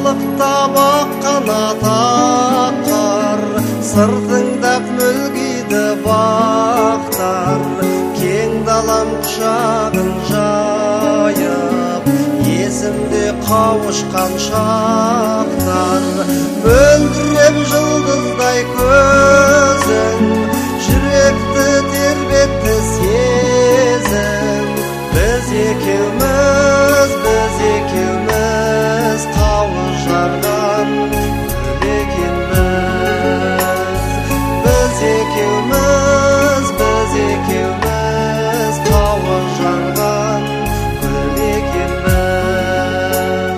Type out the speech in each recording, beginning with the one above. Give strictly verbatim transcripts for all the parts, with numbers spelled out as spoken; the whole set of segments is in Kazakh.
Аралықта баққанат аққар, сыртыңдап мүлгиді бақтар. Кең далам құшағын жайып, есімде қауышқан шақтар. Мөлдіреп жұлдыздай көзің, жүректі тербетті сезім. Біз екеуміз, біз екеуміз қауыш жарған гүл екенбіз. Біз екеуміз, біз екеуміз қауыш жарған гүл екенбіз.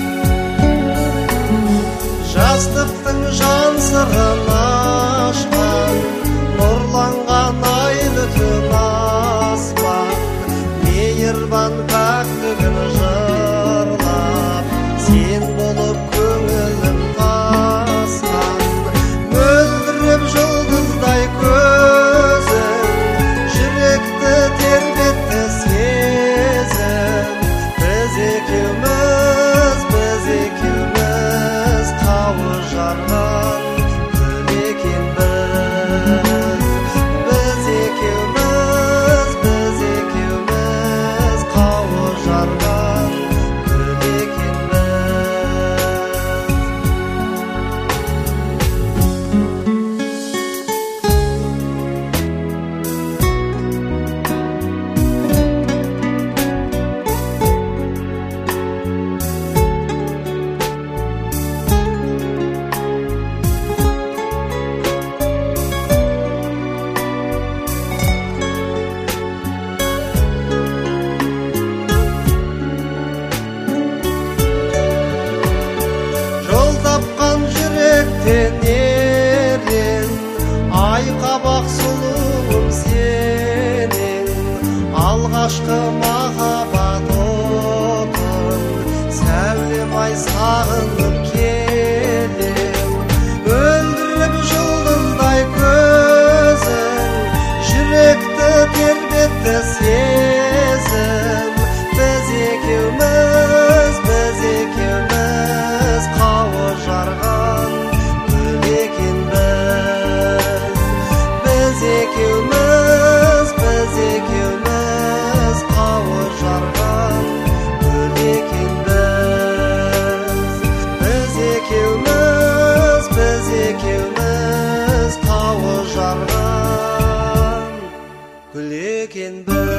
Жастықтың жан сырын ашқан, нұрланған айлы түн аспан. Мейірбан пәктігін жырлап, сен болып көңілім тасқан. Мөлдіреп жұлдыздай көзің, жүректі тербетті сезім. Біз екеуміз, біз екеуміз қауыш жарған гүл екенбіз. Біз екеуміз, біз екеуміз қауыш жарған гүл екенбіз. Жол тапқан жүректен ерен, ай қабақ сұлуым сенің. Алғашқы махаббат отын, сәулем ай сағынып келем. Мөлдіреп жұлдыздай көзің, жүректі тербетті сезім. Біз екеуміз, біз екеуміз қауыш жарған гүл екенбіз. Біз екеуміз, біз екеуміз қауыш жарған гүл екенбіз. Біз екеуміз, біз екеуміз қауыш жарған гүл екенбіз.